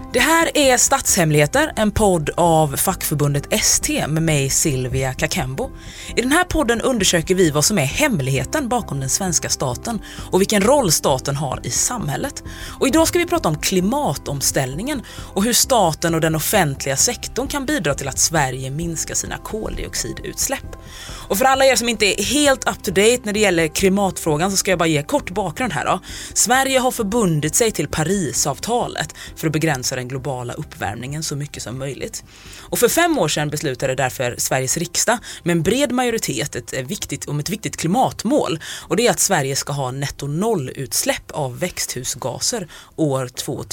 Det här är Statshemligheter, en podd av fackförbundet ST med mig Silvia Kakembo. I den här podden undersöker vi vad som är hemligheten bakom den svenska staten och vilken roll staten har i samhället. Och idag ska vi prata om klimatomställningen och hur staten och den offentliga sektorn kan bidra till att Sverige minskar sina koldioxidutsläpp. Och för alla er som inte är helt up to date när det gäller klimatfrågan så ska jag bara ge kort bakgrund här då. Sverige har förbundit sig till Parisavtalet för att begränsa den globala uppvärmningen så mycket som möjligt. Och för 5 år sedan beslutade därför Sveriges riksdag med en bred majoritet om ett viktigt klimatmål. Och det är att Sverige ska ha netto nollutsläpp av växthusgaser år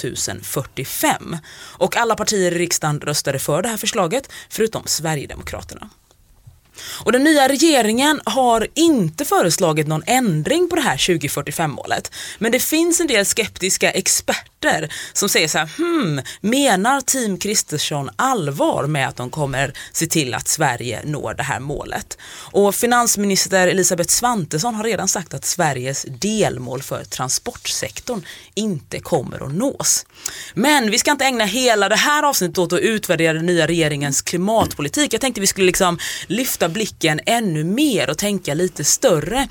2045. Och alla partier i riksdagen röstade för det här förslaget förutom Sverigedemokraterna. Och den nya regeringen har inte föreslagit någon ändring på det här 2045-målet. Men det finns en del skeptiska experter som säger så här, menar Team Kristersson allvar med att de kommer se till att Sverige når det här målet? Och finansminister Elisabeth Svantesson har redan sagt att Sveriges delmål för transportsektorn inte kommer att nås. Men vi ska inte ägna hela det här avsnittet åt att utvärdera den nya regeringens klimatpolitik. Jag tänkte vi skulle lyfta blicken ännu mer och tänka lite större.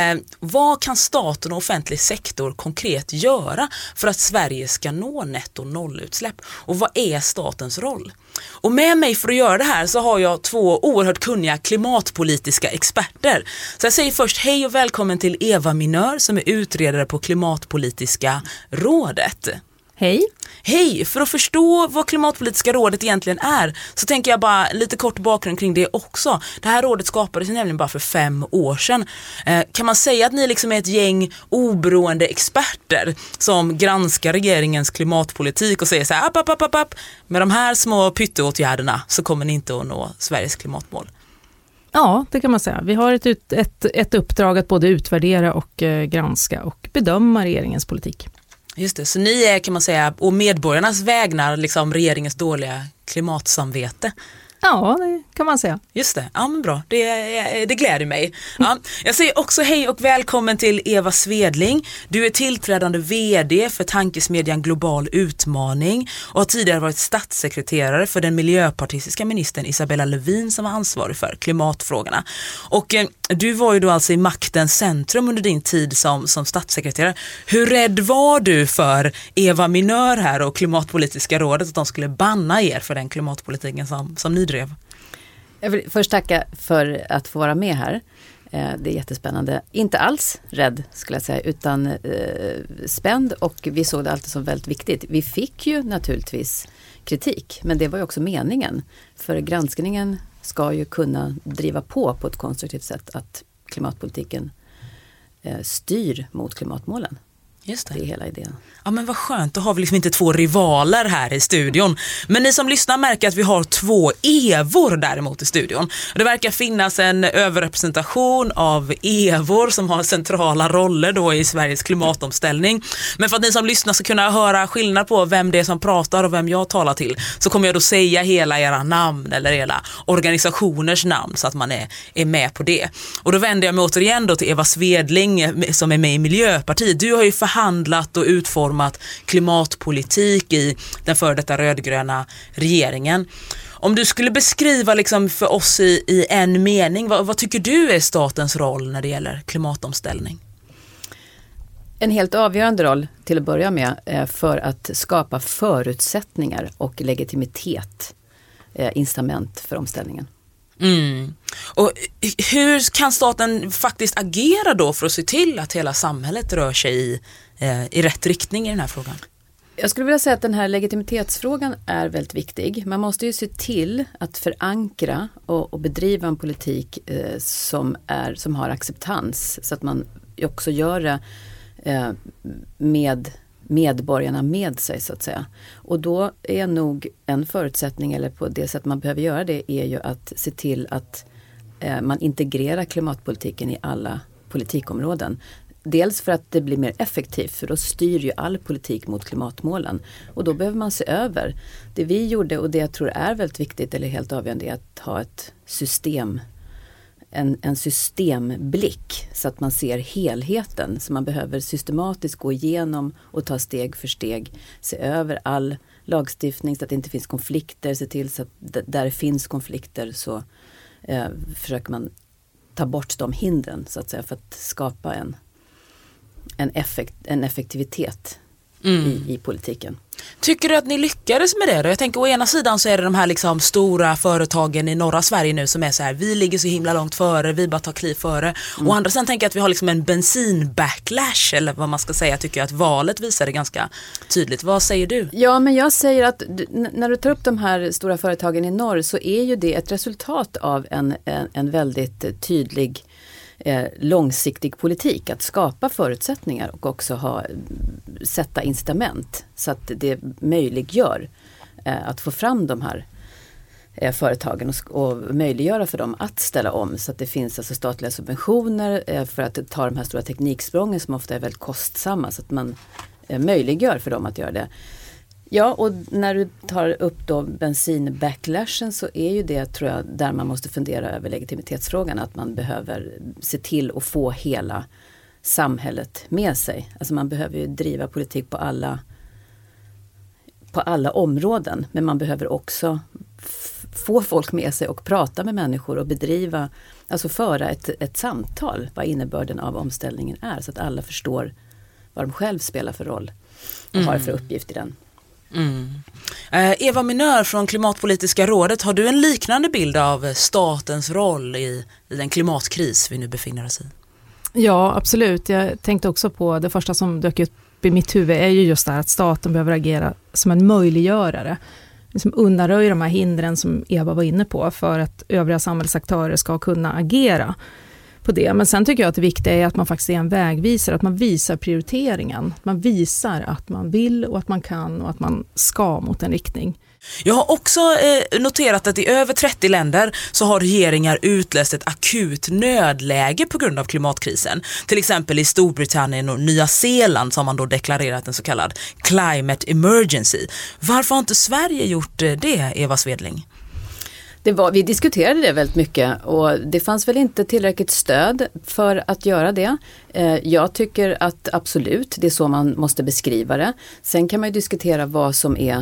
Vad kan staten och offentlig sektor konkret göra för att Sverige ska nå netto nollutsläpp? Och vad är statens roll? Och med mig för att göra det här så har jag 2 oerhört kunniga klimatpolitiska experter. Så jag säger först hej och välkommen till Eva Minör som är utredare på Klimatpolitiska rådet. Hej. Hej, för att förstå vad Klimatpolitiska rådet egentligen är så tänker jag bara lite kort bakgrund kring det också. Det här rådet skapades nämligen bara för 5 år sedan. Kan man säga att ni är ett gäng oberoende experter som granskar regeringens klimatpolitik och säger så här, app. Med de här små pytteåtgärderna så kommer ni inte att nå Sveriges klimatmål? Ja, det kan man säga. Vi har ett uppdrag att både utvärdera och granska och bedöma regeringens politik. Just det, så ni är kan man säga och medborgarnas vägnar regeringens dåliga klimatsamvete. Ja, det kan man säga. Just det, ja men bra, det gläder mig. Ja, jag säger också hej och välkommen till Eva Svedling. Du är tillträdande vd för tankesmedjan Global Utmaning och har tidigare varit statssekreterare för den miljöpartistiska ministern Isabella Lövin som var ansvarig för klimatfrågorna. Och du var ju då alltså i maktens centrum under din tid som statssekreterare. Hur rädd var du för Eva Minör här och Klimatpolitiska rådet att de skulle banna er för den klimatpolitiken som ni drev? Jag vill först tacka för att få vara med här. Det är jättespännande. Inte alls rädd skulle jag säga utan spänd och vi såg det alltid som väldigt viktigt. Vi fick ju naturligtvis kritik men det var ju också meningen. För granskningen ska ju kunna driva på ett konstruktivt sätt att klimatpolitiken styr mot klimatmålen. Just det. Det är hela idén. Ja men vad skönt, då har vi inte 2 rivaler här i studion. Men ni som lyssnar märker att vi har 2 Evor däremot i studion. Det verkar finnas en överrepresentation av Evor som har centrala roller då i Sveriges klimatomställning. Men för att ni som lyssnar ska kunna höra skillnad på vem det är som pratar och vem jag talar till så kommer jag då säga hela era namn eller era organisationers namn så att man är med på det. Och då vänder jag mig återigen då till Eva Svedling som är med i Miljöpartiet. Du har ju förhandlat och utformat klimatpolitik i den före detta rödgröna regeringen. Om du skulle beskriva för oss i en mening, vad tycker du är statens roll när det gäller klimatomställning? En helt avgörande roll till att börja med för att skapa förutsättningar och legitimitet, incitament för omställningen. Och hur kan staten faktiskt agera då för att se till att hela samhället rör sig i rätt riktning i den här frågan? Jag skulle vilja säga att den här legitimitetsfrågan är väldigt viktig. Man måste ju se till att förankra och bedriva en politik som har acceptans så att man också gör det med medborgarna med sig så att säga. Och då är nog en förutsättning eller på det sätt man behöver göra det är ju att se till att man integrerar klimatpolitiken i alla politikområden. Dels för att det blir mer effektivt för då styr ju all politik mot klimatmålen. Och då behöver man se över. Det vi gjorde och det jag tror är väldigt viktigt eller helt avgörande är att ha ett system. En systemblick så att man ser helheten. Så man behöver systematiskt gå igenom och ta steg för steg. Se över lagstiftning så att det inte finns konflikter, se till så att där det finns konflikter så försöker man ta bort de hindren så att säga för att skapa en effektivitet i politiken. Tycker du att ni lyckades med det då? Jag tänker å ena sidan så är det de här liksom stora företagen i norra Sverige nu som är så här, vi ligger så himla långt före, vi bara tar kliv före. Å andra sidan tänker jag att vi har liksom en bensinbacklash eller vad man ska säga. Jag tycker att valet visar det ganska tydligt. Vad säger du? Ja, men jag säger att när du tar upp de här stora företagen i norr så är ju det ett resultat av en väldigt tydlig långsiktig politik, att skapa förutsättningar och också sätta incitament så att det möjliggör att få fram de här företagen och möjliggöra för dem att ställa om så att det finns alltså statliga subventioner för att ta de här stora tekniksprången som ofta är väldigt kostsamma så att man möjliggör för dem att göra det. Ja, och när du tar upp då bensinbacklashen så är ju det, tror jag, där man måste fundera över legitimitetsfrågan, att man behöver se till att få hela samhället med sig. Alltså man behöver ju driva politik på alla områden, men man behöver också få folk med sig och prata med människor och föra ett samtal, vad innebörden av omställningen är, så att alla förstår vad de själv spelar för roll och har för uppgift i den. Eva Minör från Klimatpolitiska rådet, har du en liknande bild av statens roll i den klimatkris vi nu befinner oss i? Ja, absolut. Jag tänkte också på det första som dök upp i mitt huvud är ju just det här att staten behöver agera som en möjliggörare. Liksom undanröja de här hindren som Eva var inne på för att övriga samhällsaktörer ska kunna agera på det. Men sen tycker jag att det viktiga är att man faktiskt är en vägvisare, att man visar prioriteringen. Man visar att man vill och att man kan och att man ska mot en riktning. Jag har också noterat att i över 30 länder så har regeringar utlöst ett akut nödläge på grund av klimatkrisen. Till exempel i Storbritannien och Nya Zeeland så har man då deklarerat en så kallad climate emergency. Varför har inte Sverige gjort det, Eva Svedling? Vi diskuterade det väldigt mycket och det fanns väl inte tillräckligt stöd för att göra det. Jag tycker att absolut, det är så man måste beskriva det. Sen kan man ju diskutera vad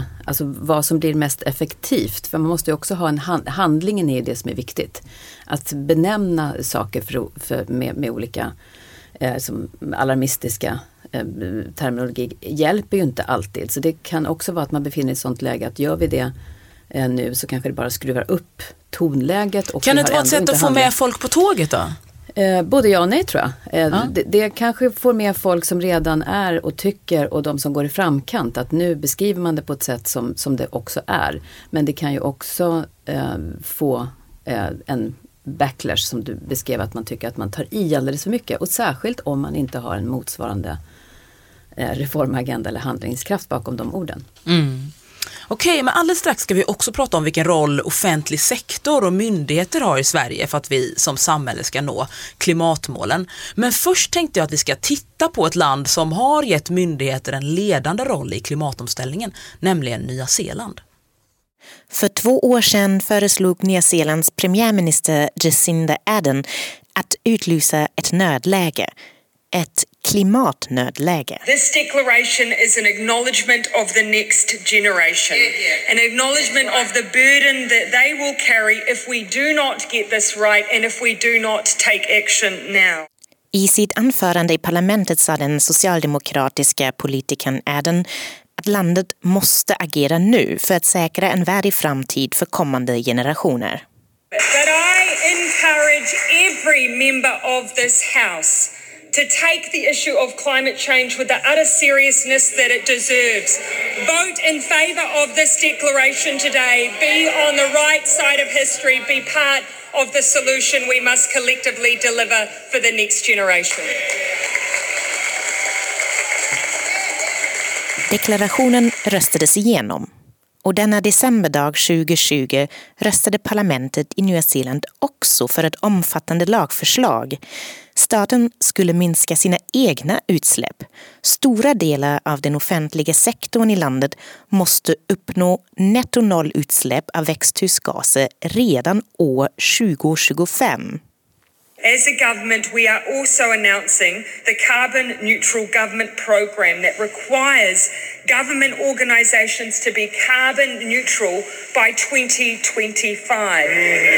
som blir mest effektivt. För man måste ju också ha handlingen är det som är viktigt. Att benämna saker med olika som alarmistiska terminologi hjälper ju inte alltid. Så det kan också vara att man befinner sig i ett sånt läge att gör vi det nu så kanske det bara skruvar upp tonläget. Och kan det inte vara ett sätt att få med folk på tåget då? Både ja och nej tror jag. Det kanske får med folk som redan är och tycker och de som går i framkant att nu beskriver man det på ett sätt som det också är. Men det kan ju också få en backlash som du beskrev, att man tycker att man tar i alldeles för mycket. Och särskilt om man inte har en motsvarande reformagenda eller handlingskraft bakom de orden. Okej, men alldeles strax ska vi också prata om vilken roll offentlig sektor och myndigheter har i Sverige för att vi som samhälle ska nå klimatmålen. Men först tänkte jag att vi ska titta på ett land som har gett myndigheter en ledande roll i klimatomställningen, nämligen Nya Zeeland. För 2 år sedan föreslog Nya Zeelands premiärminister Jacinda Ardern att utlysa ett nödläge. Ett klimatnödläge. This declaration is an acknowledgement of the next generation. An acknowledgement of the burden that they will carry if we do not get this right and if we do not take action now. I sitt anförande i parlamentet sa den socialdemokratiska politikern Ardern att landet måste agera nu för att säkra en värdig framtid för kommande generationer. But I encourage every member of this house to take the issue of climate change with the utter seriousness that it deserves. Vote in favour of this declaration today. Be on the right side of history. Be part of the solution we must collectively deliver for the next generation. Deklarationen röstades igenom. Och denna decemberdag 2020 röstade parlamentet i Nya Zeeland också för ett omfattande lagförslag. Staten skulle minska sina egna utsläpp. Stora delar av den offentliga sektorn i landet måste uppnå netto nollutsläpp av växthusgaser redan år 2025. As a government, we are also announcing the Carbon Neutral Government Program that requires government organisations to be carbon neutral by 2025.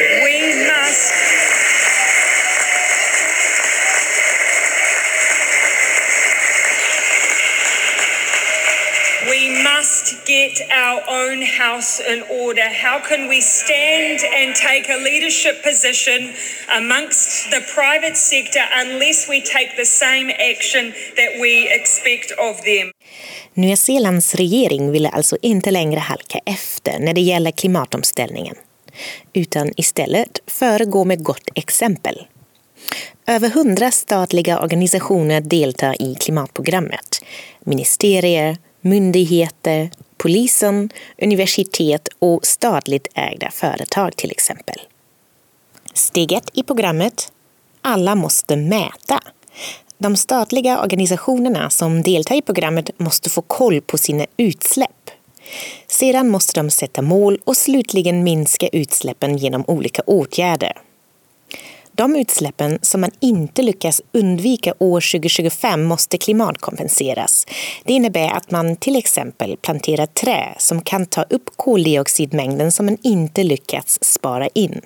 We must get our own house in order. How can we stand and take a leadership position amongst the private sector unless we take the same action that we expect of them? Nya Zeelands regering ville alltså inte längre halka efter när det gäller klimatomställningen, utan istället föregå med gott exempel. Över 100 statliga organisationer deltar i klimatprogrammet. Ministerier, myndigheter, polisen, universitet och statligt ägda företag till exempel. Steg 1 i programmet: alla måste mäta. De statliga organisationerna som deltar i programmet måste få koll på sina utsläpp. Sedan måste de sätta mål och slutligen minska utsläppen genom olika åtgärder. De utsläppen som man inte lyckas undvika år 2025 måste klimatkompenseras. Det innebär att man till exempel planterar trä som kan ta upp koldioxidmängden som man inte lyckats spara in.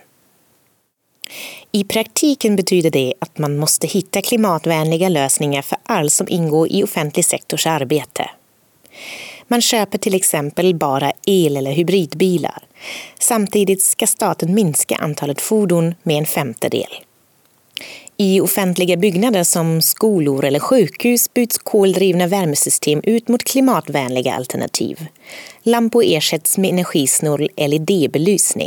I praktiken betyder det att man måste hitta klimatvänliga lösningar för allt som ingår i offentlig sektors arbete. Man köper till exempel bara el- eller hybridbilar. Samtidigt ska staten minska antalet fordon med 1/5. I offentliga byggnader som skolor eller sjukhus byts koldrivna värmesystem ut mot klimatvänliga alternativ. Lampor ersätts med energisnål LED-belysning.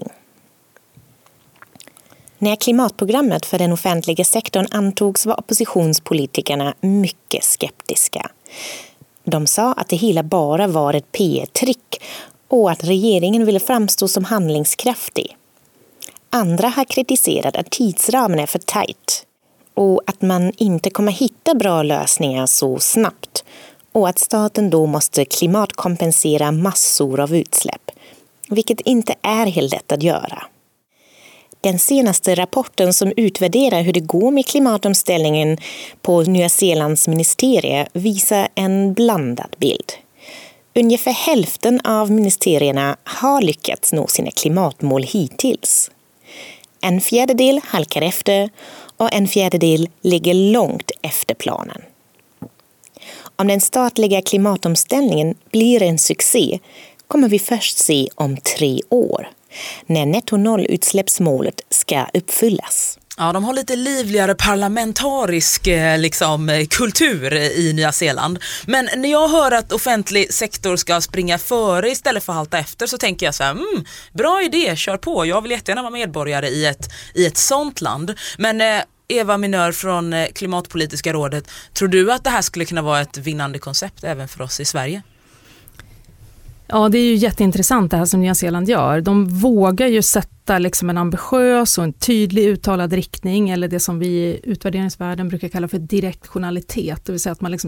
När klimatprogrammet för den offentliga sektorn antogs var oppositionspolitikerna mycket skeptiska. De sa att det hela bara var ett PR-trick och att regeringen ville framstå som handlingskraftig. Andra har kritiserat att tidsramen är för tajt och att man inte kommer hitta bra lösningar så snabbt och att staten då måste klimatkompensera massor av utsläpp, vilket inte är helt lätt att göra. Den senaste rapporten som utvärderar hur det går med klimatomställningen på Nya Zeelands ministerier visar en blandad bild. Ungefär hälften av ministerierna har lyckats nå sina klimatmål hittills. 1/4 halkar efter och 1/4 ligger långt efter planen. Om den statliga klimatomställningen blir en succé kommer vi först se om 3 år, när netto-noll-utsläppsmålet ska uppfyllas. Ja, de har lite livligare parlamentarisk kultur i Nya Zeeland. Men när jag hör att offentlig sektor ska springa före istället för att halta efter så tänker jag så här, bra idé, kör på. Jag vill jättegärna vara medborgare i ett sånt land. Men Eva Minör från Klimatpolitiska rådet, tror du att det här skulle kunna vara ett vinnande koncept även för oss i Sverige? Ja, det är ju jätteintressant det här som Nya Zeeland gör. De vågar ju sätta en ambitiös och en tydlig uttalad riktning, eller det som vi i utvärderingsvärlden brukar kalla för direktionalitet. Det vill säga att man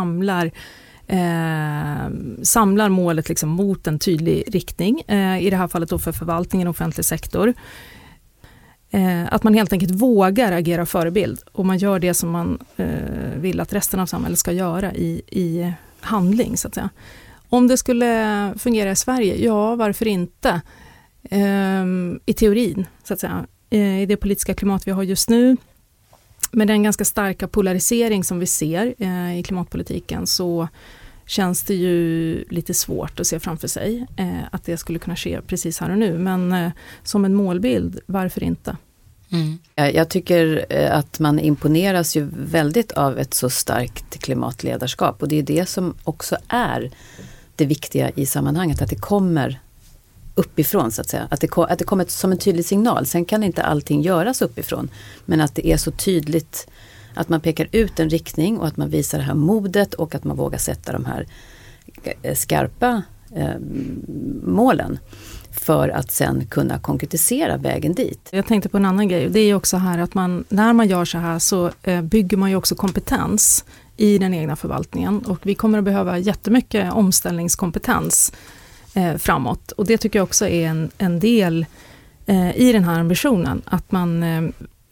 samlar målet mot en tydlig riktning. I det här fallet då för förvaltningen och offentlig sektor. Att man helt enkelt vågar agera förebild och man gör det som man vill att resten av samhället ska göra i handling så att säga. Om det skulle fungera i Sverige, ja varför inte? I teorin så att säga. I det politiska klimat vi har just nu, med den ganska starka polarisering som vi ser i klimatpolitiken, så känns det ju lite svårt att se framför sig att det skulle kunna ske precis här och nu. Men som en målbild, varför inte? Jag tycker att man imponeras ju väldigt av ett så starkt klimatledarskap, och det är det som också är det viktiga i sammanhanget, att det kommer uppifrån så att säga. Att det kommer som en tydlig signal. Sen kan inte allting göras uppifrån, men att det är så tydligt att man pekar ut en riktning och att man visar det här modet och att man vågar sätta de här skarpa målen för att sen kunna konkretisera vägen dit. Jag tänkte på en annan grej, det är ju också här att när man gör så här så bygger man ju också kompetens i den egna förvaltningen, och vi kommer att behöva jättemycket omställningskompetens framåt, och det tycker jag också är en del i den här ambitionen, att man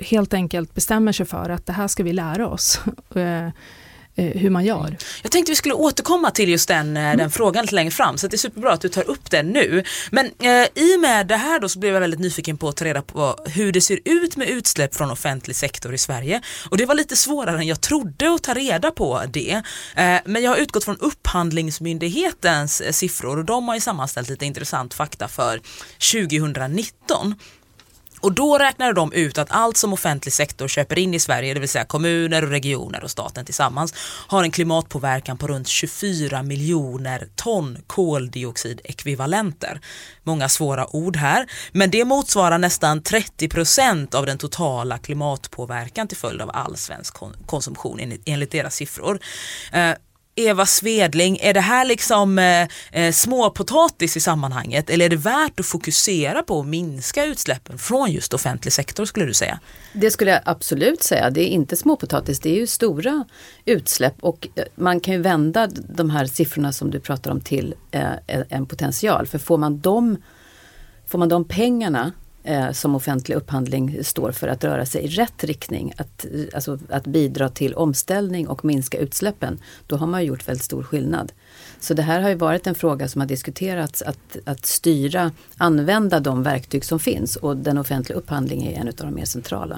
helt enkelt bestämmer sig för att det här ska vi lära oss. Hur man gör. Jag tänkte vi skulle återkomma till just den frågan lite längre fram, så det är superbra att du tar upp den nu. Men i och med det här då så blev jag väldigt nyfiken på att ta reda på hur det ser ut med utsläpp från offentlig sektor i Sverige. Och det var lite svårare än jag trodde att ta reda på det. Men jag har utgått från Upphandlingsmyndighetens siffror och de har ju sammanställt lite intressant fakta för 2019. Och då räknade de ut att allt som offentlig sektor köper in i Sverige, det vill säga kommuner och regioner och staten tillsammans, har en klimatpåverkan på runt 24 miljoner ton koldioxidekvivalenter. Många svåra ord här, men det motsvarar nästan 30% av den totala klimatpåverkan till följd av all svensk konsumtion enligt deras siffror. Eva Svedling, är det här liksom småpotatis i sammanhanget, eller är det värt att fokusera på att minska utsläppen från just offentlig sektor, skulle du säga? Det skulle jag absolut säga. Det är inte småpotatis, det är ju stora utsläpp, och man kan ju vända de här siffrorna som du pratar om till en potential. För får man de pengarna som offentlig upphandling står för att röra sig i rätt riktning, att bidra till omställning och minska utsläppen, då har man gjort väldigt stor skillnad. Så det här har ju varit en fråga som har diskuterats, att använda de verktyg som finns, och den offentliga upphandlingen är en av de mer centrala.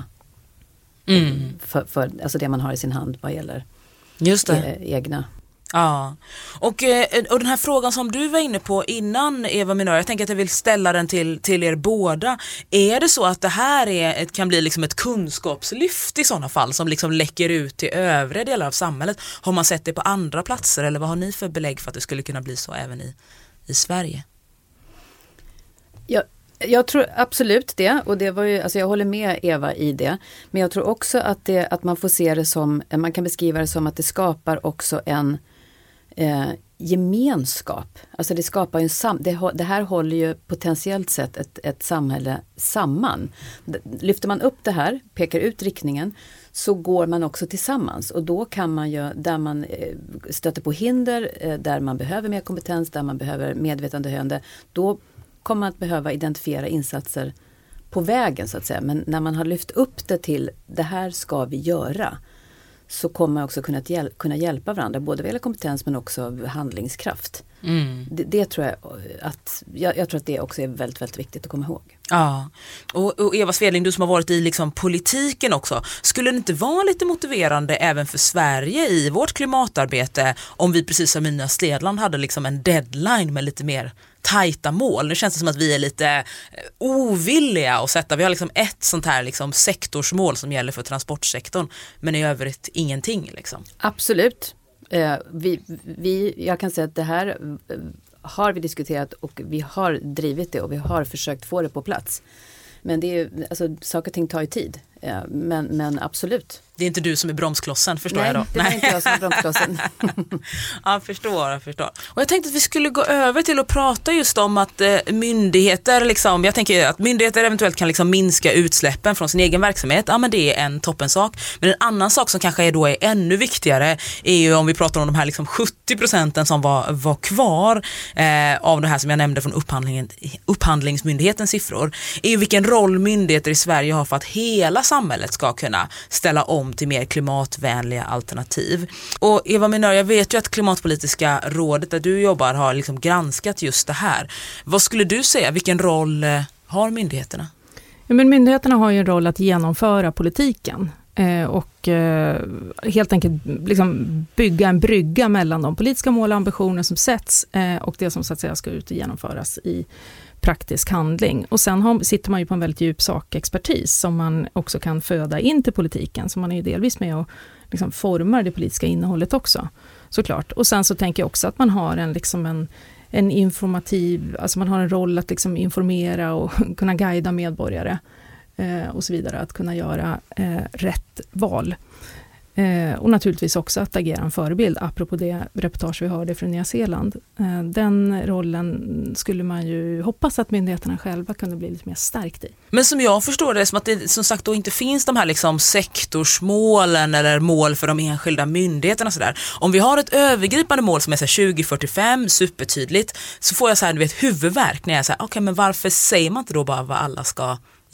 För alltså det man har i sin hand vad gäller just det. Egna. Ja, och den här frågan som du var inne på innan, Eva Minör, jag tänker att jag vill ställa den till er båda. Är det så att det här kan bli liksom ett kunskapslyft i sådana fall som liksom läcker ut till övriga delar av samhället? Har man sett det på andra platser, eller vad har ni för belägg för att det skulle kunna bli så även i Sverige? Jag tror absolut det, och det var ju, alltså jag håller med Eva i det, men jag tror också att man får se det som, man kan beskriva det som att det skapar också en gemenskap. Alltså det skapar ju det här håller ju potentiellt sett ett samhälle samman. Lyfter man upp det här, pekar ut riktningen, så går man också tillsammans, och då kan man ju, där man stöter på hinder, där man behöver mer kompetens, där man behöver medvetandehöjande, då kommer man att behöva identifiera insatser på vägen så att säga. Men när man har lyft upp det till det här ska vi göra, så kommer man också kunna hjälpa varandra, både vad gäller kompetens men också handlingskraft. Det tror jag tror att det också är väldigt, väldigt viktigt att komma ihåg. Ja, och Eva Svedling, du som har varit i liksom politiken också, skulle det inte vara lite motiverande även för Sverige i vårt klimatarbete om vi precis som Nya Zeeland hade liksom en deadline med lite mer tajta mål? Nu känns det som att vi är lite ovilliga att sätta. Vi har liksom ett sånt här liksom sektorsmål som gäller för transportsektorn, men i övrigt ingenting liksom. Absolut. Jag kan säga att det här har vi diskuterat, och vi har drivit det, och vi har försökt få det på plats. Men det är alltså, saker och ting tar ju tid. Men absolut. Det är inte du som är bromsklossen, förstår jag då? Nej, det är inte jag som är bromsklossen. Ja, jag förstår. Och jag tänkte att vi skulle gå över till att prata just om att myndigheter, liksom, jag tänker att myndigheter eventuellt kan liksom minska utsläppen från sin egen verksamhet. Ja, men det är en toppensak. Men en annan sak som kanske är ännu viktigare är ju om vi pratar om de här liksom 70% som var kvar av det här som jag nämnde från Upphandlingsmyndighetens siffror, är ju vilken roll myndigheter i Sverige har för att hela samhället ska kunna ställa om till mer klimatvänliga alternativ. Och Eva Minör, jag vet ju att Klimatpolitiska rådet där du jobbar har liksom granskat just det här. Vad skulle du säga, vilken roll har myndigheterna? Ja, men myndigheterna har ju en roll att genomföra politiken och helt enkelt liksom bygga en brygga mellan de politiska mål och ambitioner som sätts och det som så att säga ska ut och genomföras i praktisk handling. Och sen sitter man ju på en väldigt djup sakexpertis som man också kan föda in till politiken. Så man är ju delvis med och liksom formar det politiska innehållet också, såklart. Och sen så tänker jag också att man har en informativ, alltså man har en roll att liksom informera och kunna guida medborgare och så vidare, att kunna göra rätt val. Och naturligtvis också att agera en förebild, apropå det reportage vi hörde från Nya Zeeland. Den rollen skulle man ju hoppas att myndigheterna själva kunde bli lite mer starkt i. Men som jag förstår det, som att det som sagt då inte finns de här liksom sektorsmålen eller mål för de enskilda myndigheterna så där. Om vi har ett övergripande mål som är så 2045, supertydligt, så får jag så här, huvudvärk när jag säger okej, men varför säger man inte då bara vad alla ska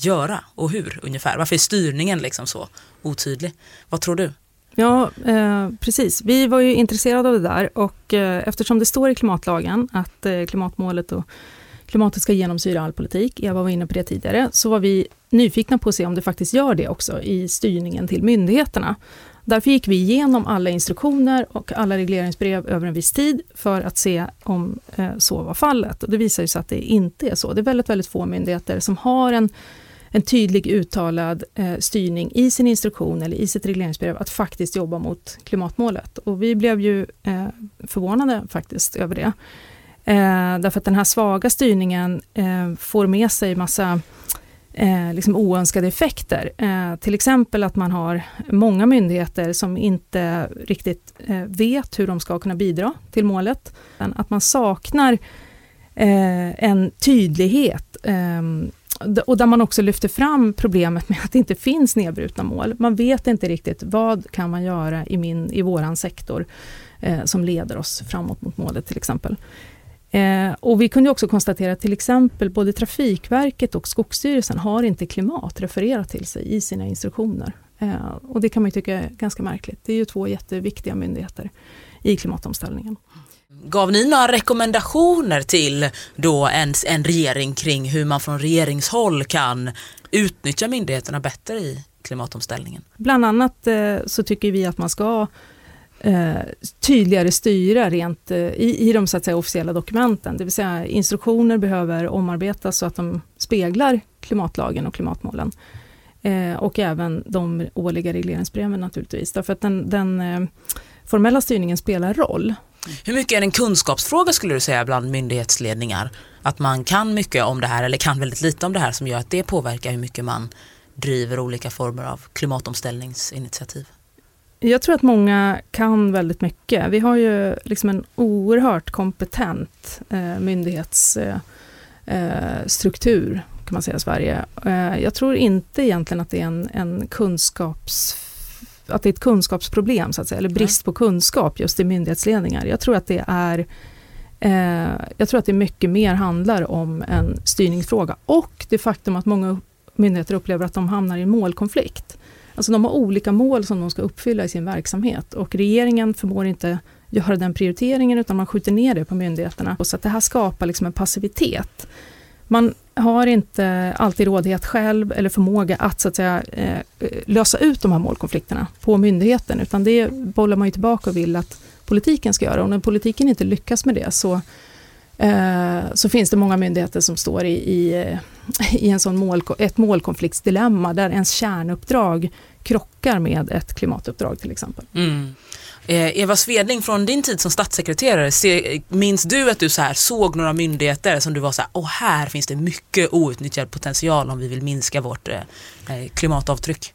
göra och hur ungefär? Varför är styrningen liksom så otydlig? Vad tror du? Ja, precis. Vi var ju intresserade av det där och eftersom det står i klimatlagen att klimatmålet och klimatet ska genomsyra all politik, Eva var inne på det tidigare, så var vi nyfikna på att se om det faktiskt gör det också i styrningen till myndigheterna. Därför gick vi igenom alla instruktioner och alla regleringsbrev över en viss tid för att se om så var fallet. Och det visar ju sig att det inte är så. Det är väldigt, väldigt få myndigheter som har en tydlig uttalad styrning i sin instruktion eller i sitt regleringsbrev att faktiskt jobba mot klimatmålet. Och vi blev ju förvånade faktiskt över det. Därför att den här svaga styrningen får med sig massa liksom oönskade effekter. Till exempel att man har många myndigheter som inte riktigt vet hur de ska kunna bidra till målet. Att man saknar en tydlighet och där man också lyfter fram problemet med att det inte finns nedbrutna mål. Man vet inte riktigt vad kan man göra i våran sektor som leder oss framåt mot målet till exempel. Och vi kunde också konstatera att till exempel både Trafikverket och Skogsstyrelsen har inte klimat refererat till sig i sina instruktioner. Och det kan man ju tycka är ganska märkligt. Det är ju 2 jätteviktiga myndigheter i klimatomställningen. Gav ni några rekommendationer till då en regering kring hur man från regeringshåll kan utnyttja myndigheterna bättre i klimatomställningen? Bland annat så tycker vi att man ska tydligare styra rent i de så att säga, officiella dokumenten. Det vill säga instruktioner behöver omarbetas så att de speglar klimatlagen och klimatmålen. Och även de årliga regleringsbreven naturligtvis. Därför att den formella styrningen spelar roll. Hur mycket är det en kunskapsfråga skulle du säga bland myndighetsledningar? Att man kan mycket om det här eller kan väldigt lite om det här som gör att det påverkar hur mycket man driver olika former av klimatomställningsinitiativ? Jag tror att många kan väldigt mycket. Vi har ju liksom en oerhört kompetent myndighetsstruktur kan man säga i Sverige. Jag tror inte egentligen att det är att det är ett kunskapsproblem så att säga, eller brist på kunskap just i myndighetsledningar. Jag tror att det mycket mer handlar om en styrningsfråga och det faktum att många myndigheter upplever att de hamnar i en målkonflikt. Alltså de har olika mål som de ska uppfylla i sin verksamhet och regeringen förmår inte göra den prioriteringen utan man skjuter ner det på myndigheterna. Så att det här skapar liksom en passivitet. Man har inte alltid rådighet själv eller förmåga att så att säga lösa ut de här målkonflikterna på myndigheten utan det bollar man ju tillbaka och vill att politiken ska göra. Och när politiken inte lyckas med det så finns det många myndigheter som står i en sån ett målkonfliktsdilemma där ens kärnuppdrag krockar med ett klimatuppdrag till exempel. Mm. Eva Svedling, från din tid som statssekreterare, minns du att du så här såg några myndigheter som du var så här, här finns det mycket outnyttjad potential om vi vill minska vårt klimatavtryck?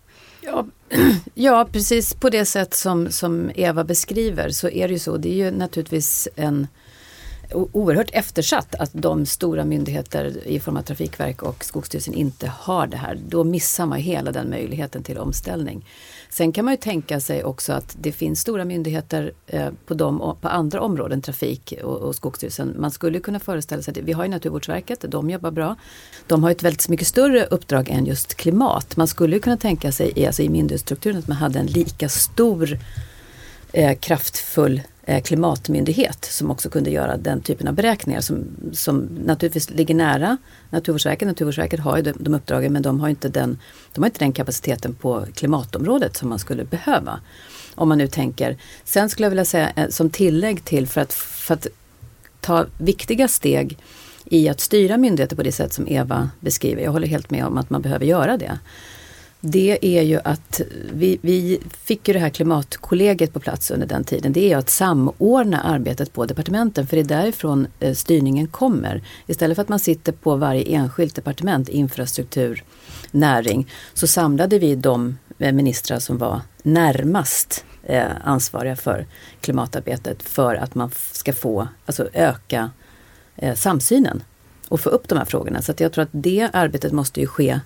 Ja, precis på det sätt som Eva beskriver så är det ju så. Det är ju naturligtvis en oerhört eftersatt att de stora myndigheter i form av Trafikverk och Skogsstyrelsen inte har det här. Då missar man hela den möjligheten till omställning. Sen kan man ju tänka sig också att det finns stora myndigheter på andra områden, Trafik och Skogsstyrelsen. Man skulle kunna föreställa sig att vi har ju Naturvårdsverket, de jobbar bra. De har ett väldigt mycket större uppdrag än just klimat. Man skulle kunna tänka sig i myndighetsstrukturen att man hade en lika stor kraftfull klimatmyndighet som också kunde göra den typen av beräkningar som naturligtvis ligger nära Naturvårdsverket. Naturvårdsverket har ju de uppdragen men de har inte den kapaciteten på klimatområdet som man skulle behöva. Om man nu tänker. Sen skulle jag vilja säga som tillägg till för att ta viktiga steg i att styra myndigheter på det sätt som Eva beskriver. Jag håller helt med om att man behöver göra det. Det är ju att vi fick ju det här klimatkollegiet på plats under den tiden. Det är ju att samordna arbetet på departementen för det är därifrån styrningen kommer. Istället för att man sitter på varje enskilt departement, infrastruktur, näring, så samlade vi de ministrar som var närmast ansvariga för klimatarbetet för att man ska få, öka samsynen och få upp de här frågorna. Så att jag tror att det arbetet måste ju ske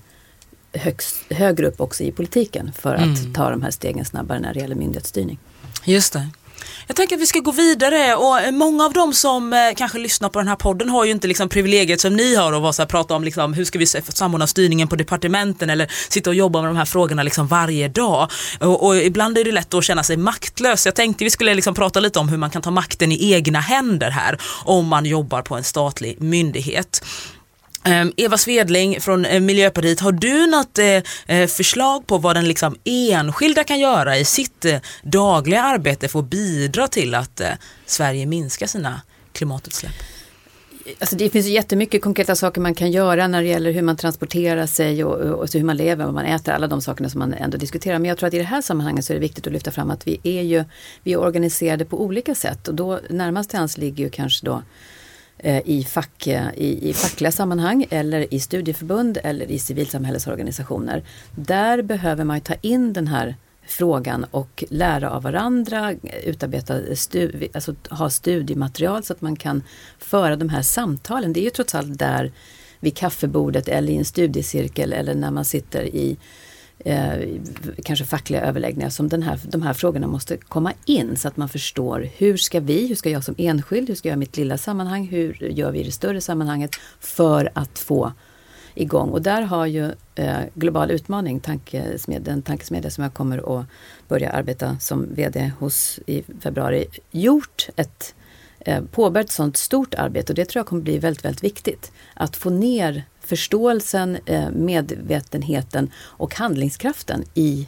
högre upp också i politiken för att ta de här stegen snabbare när det gäller myndighetsstyrning. Just det. Jag tänker att vi ska gå vidare, och många av dem som kanske lyssnar på den här podden har ju inte liksom privilegiet som ni har att prata om liksom, hur ska vi samordna styrningen på departementen eller sitta och jobba med de här frågorna liksom varje dag. Och ibland är det lätt att känna sig maktlös. Jag tänkte vi skulle liksom prata lite om hur man kan ta makten i egna händer här om man jobbar på en statlig myndighet. Eva Svedling från Miljöpartiet, har du något förslag på vad den liksom enskilda kan göra i sitt dagliga arbete för att bidra till att Sverige minskar sina klimatutsläpp? Alltså det finns ju jättemycket konkreta saker man kan göra när det gäller hur man transporterar sig och hur man lever, vad man äter, alla de sakerna som man ändå diskuterar. Men jag tror att i det här sammanhanget så är det viktigt att lyfta fram att vi är organiserade på olika sätt, och då närmast till hands ligger ju kanske då i fackliga sammanhang eller i studieförbund eller i civilsamhällesorganisationer. Där behöver man ta in den här frågan och lära av varandra, utarbeta ha studiematerial så att man kan föra de här samtalen. Det är ju trots allt där vid kaffebordet eller i en studiecirkel eller när man sitter i kanske fackliga överläggningar som de här frågorna måste komma in, så att man förstår hur ska jag som enskild, hur ska jag i mitt lilla sammanhang, hur gör vi i det större sammanhanget för att få igång. Och där har ju Global utmaning, den tankesmedja som jag kommer att börja arbeta som vd hos i februari, gjort påbörjat ett sånt stort arbete, och det tror jag kommer bli väldigt, väldigt viktigt. Att få ner förståelsen, medvetenheten och handlingskraften i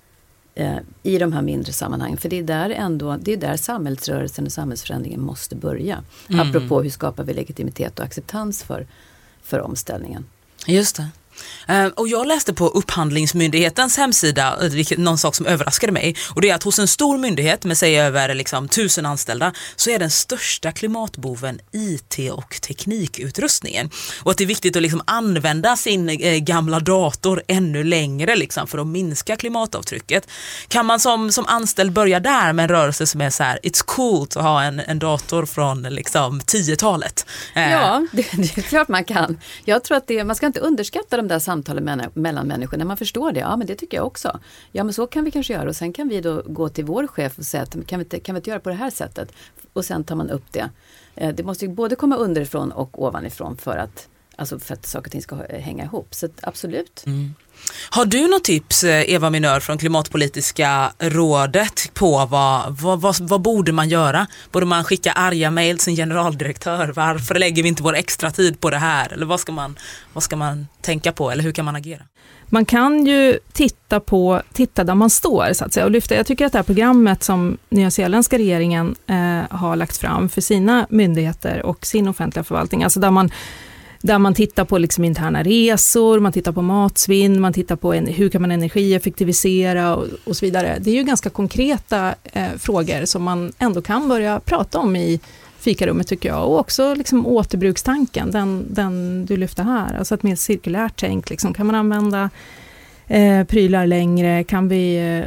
de här mindre sammanhangen. För det är där samhällsrörelsen och samhällsförändringen måste börja. Apropå hur skapar vi legitimitet och acceptans för omställningen. Just det. Och jag läste på Upphandlingsmyndighetens hemsida någon sak som överraskade mig, och det är att hos en stor myndighet med sig över liksom 1000 anställda så är den största klimatboven IT och teknikutrustningen, och att det är viktigt att liksom använda sin gamla dator ännu längre liksom för att minska klimatavtrycket. Kan man som anställd börja där med en rörelse som är så här, it's cool att ha en dator från liksom 10-talet? Ja, det är klart man kan. Jag tror att man ska inte underskatta de där samtalen mellan människor när man förstår det. Ja, men det tycker jag också. Ja, men så kan vi kanske göra, och sen kan vi då gå till vår chef och säga att kan vi inte göra på det här sättet, och sen tar man upp det. Det måste ju både komma underifrån och ovanifrån för att saker och ting ska hänga ihop. Så absolut. Har du något tips, Eva Minör från Klimatpolitiska rådet, på vad borde man göra? Borde man skicka arga mejl till sin generaldirektör? Varför lägger vi inte vår extra tid på det här? Eller vad ska man tänka på? Eller hur kan man agera? Man kan ju titta där man står så att säga, och lyfta. Jag tycker att det här programmet som nyzeeländska regeringen har lagt fram för sina myndigheter och sin offentliga förvaltning, alltså där man tittar på liksom interna resor, man tittar på matsvinn, man tittar på hur kan man energieffektivisera och så vidare. Det är ju ganska konkreta frågor som man ändå kan börja prata om i fikarummet, tycker jag. Och också liksom återbrukstanken, den du lyfter här. Alltså ett mer cirkulärt tänk. Liksom, kan man använda prylar längre? Kan vi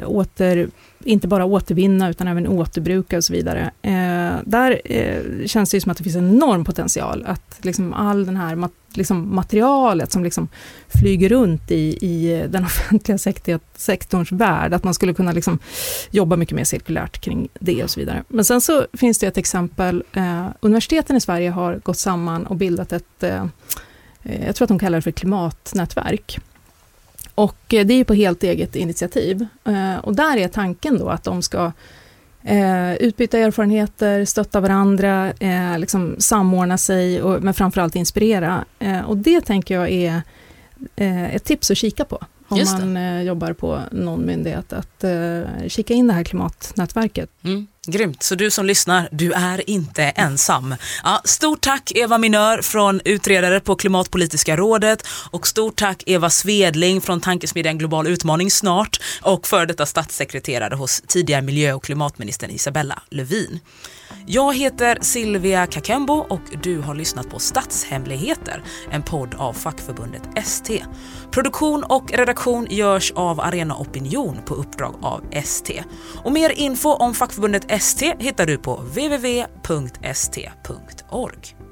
inte bara återvinna utan även återbruka och så vidare. Där känns det ju som att det finns en enorm potential att liksom all den här materialet som liksom flyger runt i den offentliga sektorns värld, att man skulle kunna liksom jobba mycket mer cirkulärt kring det och så vidare. Men sen så finns det ett exempel, universiteten i Sverige har gått samman och bildat jag tror att de kallar det för klimatnätverk. Och det är ju på helt eget initiativ. Och där är tanken då att de ska utbyta erfarenheter, stötta varandra, liksom samordna sig men framförallt inspirera. Och det tänker jag är ett tips att kika på om man jobbar på någon myndighet, att kika in det här klimatnätverket. Grymt, så du som lyssnar, du är inte ensam. Ja, stort tack Eva Minör från utredare på Klimatpolitiska rådet, och stort tack Eva Svedling från tankesmedjan Global utmaning snart, och för detta statssekreterare hos tidigare miljö- och klimatministern Isabella Lövin. Jag heter Silvia Kakembo och du har lyssnat på Statshemligheter, en podd av fackförbundet ST. Produktion och redaktion görs av Arena Opinion på uppdrag av ST. Och mer info om fackförbundet ST hittar du på www.st.org.